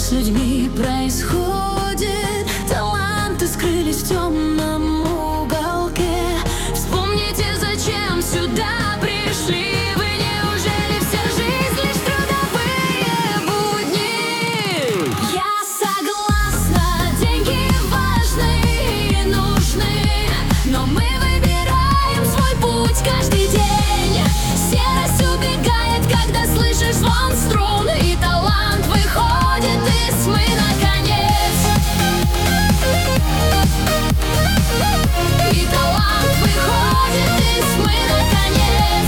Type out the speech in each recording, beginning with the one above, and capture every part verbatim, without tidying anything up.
с людьми происходит. Таланты скрылись в темном уголке. Вспомните, зачем сюда пришли. Вы неужели вся жизнь лишь трудовые будни? Я согласна, деньги важны и нужны, но мы выбираем свой путь каждый день. Серость убегает, когда слышишь звон струн, и талант выходит из тьмы наконец. И талант выходит из тьмы наконец.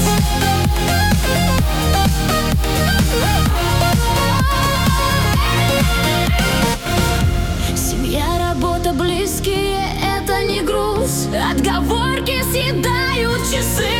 Семья, работа, близкие — это не груз. Отговорки съедают часы.